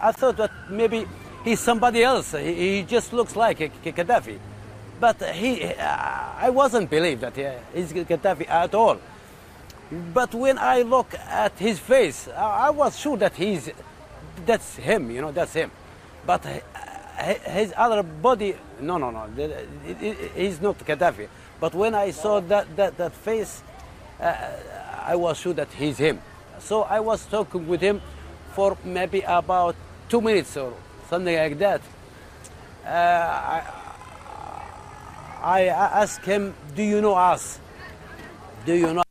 I thought that maybe he's somebody else. He just looks like Gaddafi. But I wasn't believe that he's Gaddafi at all. But when I look at his face, I was sure that that's him, that's him. But his other body, no, he's not Gaddafi. But when I saw that face, I was sure that he's him. So I was talking with him for maybe about 2 minutes or something like that. I asked him, do you know us? Do you know